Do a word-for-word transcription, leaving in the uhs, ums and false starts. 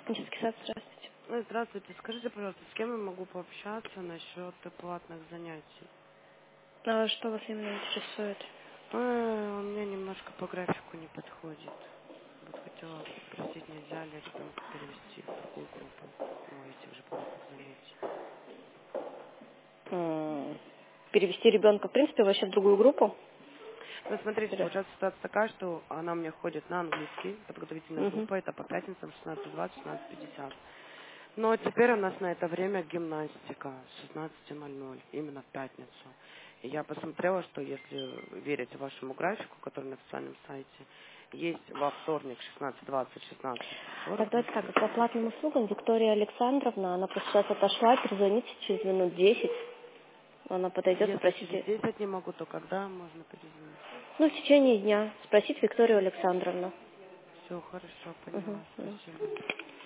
Детский сад, здравствуйте. Ой, здравствуйте. Скажите, пожалуйста, с кем я могу пообщаться насчет платных занятий? А что вас именно интересует? Ой, он мне немножко по графику не подходит. Вот хотела спросить, нельзя ли ребенка перевести в другую группу, ну, этих же платных занятий. М, Перевести ребенка, в принципе, вообще в другую группу? Ну, смотрите, Или- получается ситуация такая, что она у меня ходит на английский, подготовительная Мгм. группа, это по пятницам шестнадцать двадцать, шестнадцать пятьдесят. Но теперь у нас на это время гимнастика с шестнадцати ноль ноль, именно в пятницу. И я посмотрела, что если верить вашему графику, который на официальном сайте, есть во вторник шестнадцать двадцать, шестнадцать Так, сорок. давайте так, по платным услугам Виктория Александровна, она просто сейчас отошла, перезвоните через минут десять. Она подойдет, Если через спросите. десять не могу, то когда можно перезвонить? Ну, в течение дня. Спросить Викторию Александровну. Все, хорошо, Мгм, поняла, мгм. спасибо.